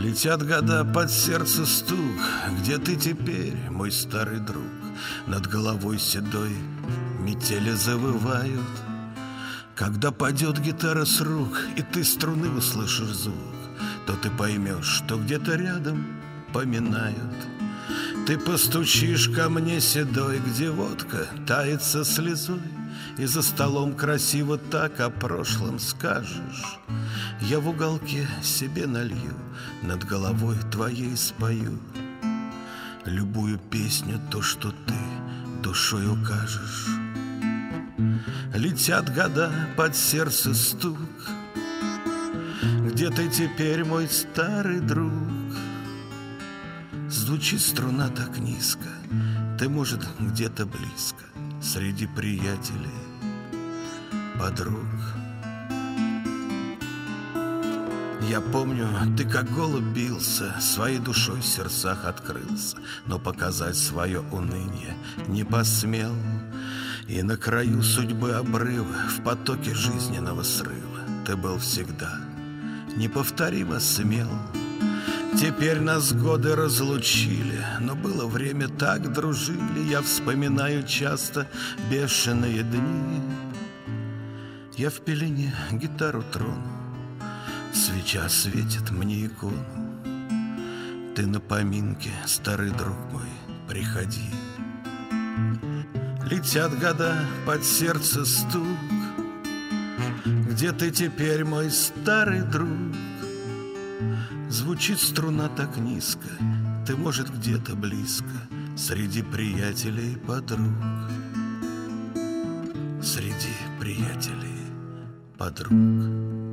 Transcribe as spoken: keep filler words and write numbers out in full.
Летят года, под сердце стук. Где ты теперь, мой старый друг? Над головой седой метели завывают. Когда падет гитара с рук, и ты струны услышишь звук, то ты поймешь, что где-то рядом поминают. Ты постучишь ко мне седой, где водка тает со слезой, и за столом красиво так о прошлом скажешь. Я в уголке себе налью, над головой твоей спою любую песню, то, что ты душой укажешь. Летят года, под сердце стук. Где ты теперь, мой старый друг? Звучит струна так низко, ты, может, где-то близко, среди приятелей, подруг. Я помню, ты как голубь бился, своей душой в сердцах открылся, но показать свое уныние не посмел. И на краю судьбы обрыва, в потоке жизненного срыва, ты был всегда неповторимо смел. Теперь нас годы разлучили, но было время, так дружили. Я вспоминаю часто бешеные дни. Я в пелене гитару трону, свеча светит мне икону. Ты на поминке, старый друг мой, приходи. Летят года, под сердце стук. Где ты теперь, мой старый друг? Звучит струна так низко, ты, может, где-то близко, среди приятелей, подруг. Среди приятелей, подруг.